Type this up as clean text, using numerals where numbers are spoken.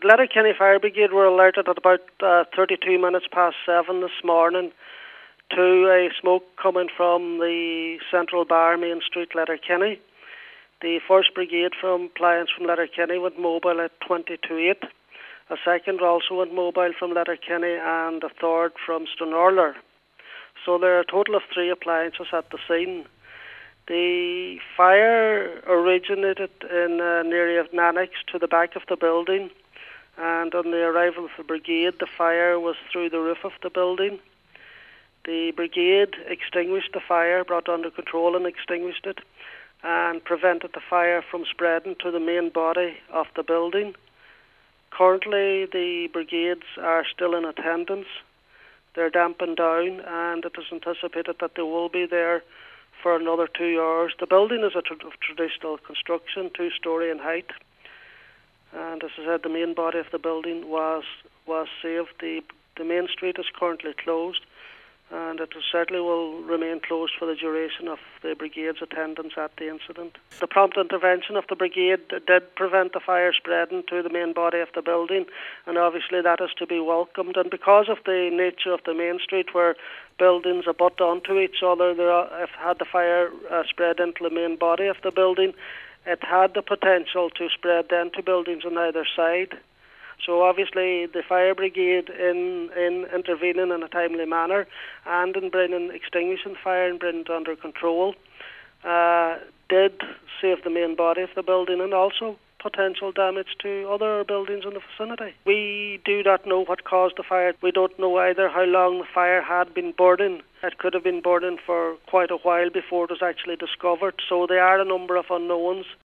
Letterkenny Fire Brigade were alerted at about 32 minutes past 7 this morning to a smoke coming from the Central Bar, Main Street, Letterkenny. The 1st Brigade from Pliance from Letterkenny went mobile at 20 to 8. A second also went mobile from Letterkenny and a third from Stranorlar. So there are a total of 3 appliances at the scene. The fire originated in an area of annex to the back of the building, and on the arrival of the brigade, the fire was through the roof of the building. The brigade extinguished the fire, brought under control and extinguished it, and prevented the fire from spreading to the main body of the building. Currently, the brigades are still in attendance. They're dampened down, and it is anticipated that they will be there for another 2 hours. The building is of traditional construction, 2-storey in height, and as I said, the main body of the building was saved. The main street is currently closed, and it certainly will remain closed for the duration of the brigade's attendance at the incident. The prompt intervention of the brigade did prevent the fire spreading to the main body of the building, and obviously that is to be welcomed. And because of the nature of the main street, where buildings abut onto each other, had the fire spread into the main body of the building, it had the potential to spread then to buildings on either side. So obviously the fire brigade in intervening in a timely manner and in extinguishing the fire and bringing it under control did save the main body of the building and also potential damage to other buildings in the vicinity. We do not know what caused the fire. We don't know either how long the fire had been burning. It could have been burning for quite a while before it was actually discovered. So there are a number of unknowns.